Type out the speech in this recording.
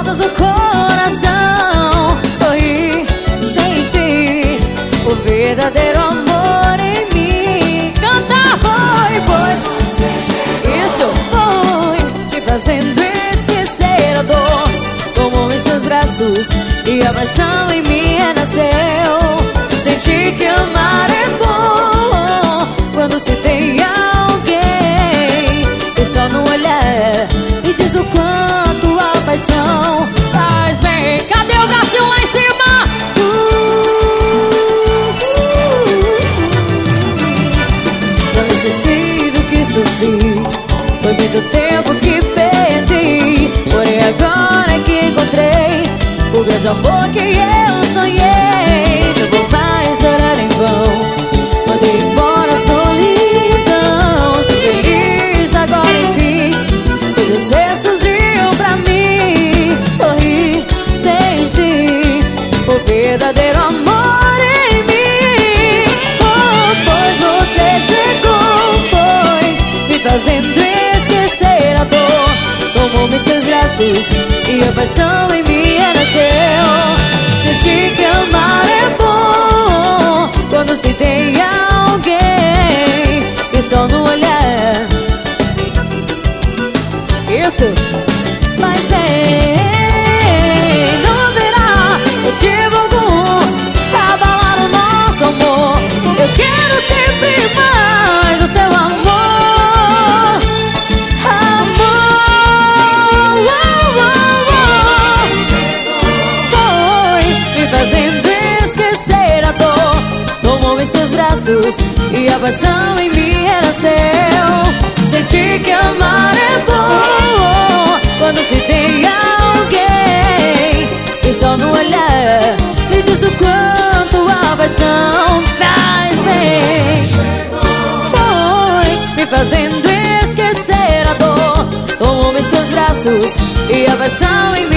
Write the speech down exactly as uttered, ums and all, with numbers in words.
todos o coração. Sorri, senti o verdadeiro amor em mim. Canta, foi, pois isso foi me fazendo esquecer a dor. Tomou em seus braços e a paixão em mim renasceu. Senti que amar é bom quando se tem alguém que só no olhar e diz o quanto a paixão faz bem. Cadê o bracinho lá em cima? Uh, uh, uh. Só me esqueci do que sofri, foi muito tempo que perdi. Porém agora que encontrei o grande amor que eu sonhei. Não vou mais chorar em vão, mandei embora a solidão. Sou feliz agora enfim, todos esses dias pra mim. Sorri, senti o verdadeiro amor em mim. Oh, pois você chegou, foi me fazendo esquecer a dor. Tomou-me seus braços e a paixão em mim renasceu. Senti que amar é bom quando se tem alguém que só no olhar isso faz bem. Não haverá motivo algum pra abalar o nosso amor. Eu quero sempre mais o seu amor. Seus braços e a paixão em mim renasceu. Senti que amar é bom quando se tem alguém que só no olhar me diz o quanto a paixão faz bem. Foi me fazendo esquecer a dor. Tomou-me seus braços e a paixão em mim